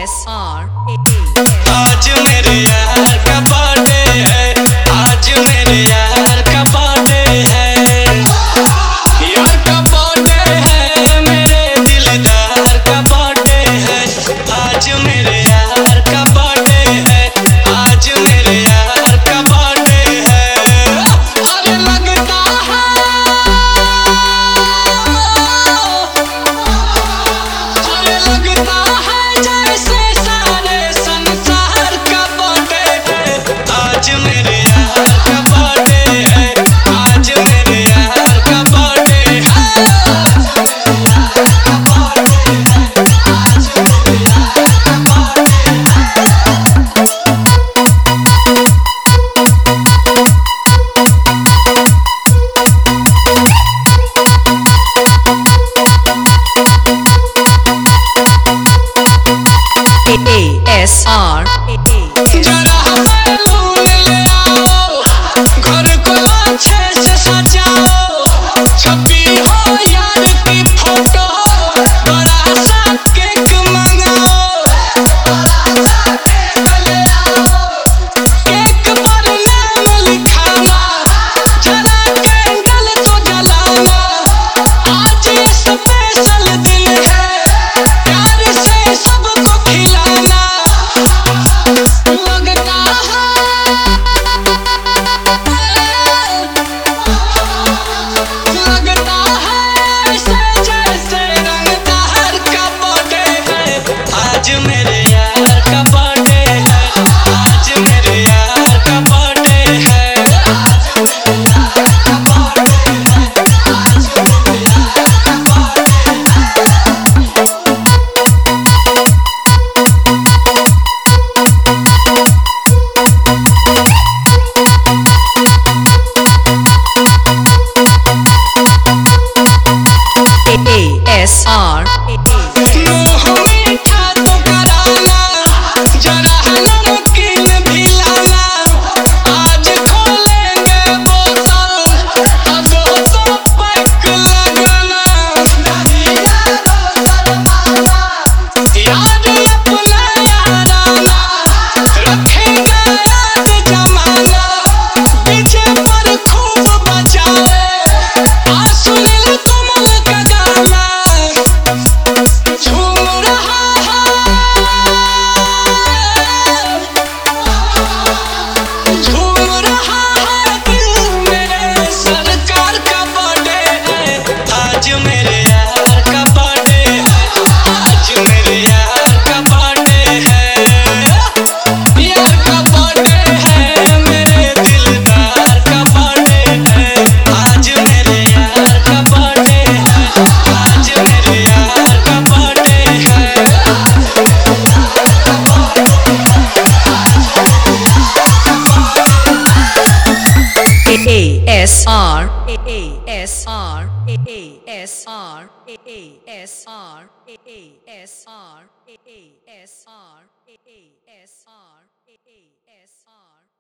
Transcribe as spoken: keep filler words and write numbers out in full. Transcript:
S R आज मेरे यार का बर्थडे है, आज मेरे यार का बर्थडे है, यार का बर्थडे है, मेरे दिलदार का बर्थडे है, आज मेरे यार का बर्थडे है, आज मेरे यार का बर्थडे है। अरे लगता है, अरे लगता है जैसे सारे संसार का बर्थडे है, आज मेरे यार का बर्थडे है, आज मेरे यार का बर्थडे है। S R जरा बैलून ले आओ, घर को अच्छे से सजाओ, छपी हो यार की फोटो, बड़ा सा केक मंगाओ, केक पर नाम लिखाना, जरा कैंडल तो जलाना, आज स्पेशल दिन है, प्यार से सबको खिलाना। लगता है, लगता है ऐसे जैसे रंगदार का बर्थडे है, आज मेरे यार का बर्थडे है, आज मेरे यार का बर्थडे है। S R मुँह मीठा तो कराना, जरा नमकीन भी लाना, आज खोलेंगे बोतल, अब तो पैक लगाना, याद अपना याराना, रखेगा याद जमाना, पीछे पर खूब बजाए, आ सुनील कमल का गाना, झूम रहा है, झूम रहा है दिल मेरे, सरकार का बर्थडे है, आज मेरे यार का बर्थडे है, आज मेरे यार का बर्थडे है, यार का बर्थडे है, मेरे दिलदार का बर्थडे है, आज मेरे यार का बर्थडे है, आज मेरे यार का बर्थडे है। S R S R S R S R S R S R S R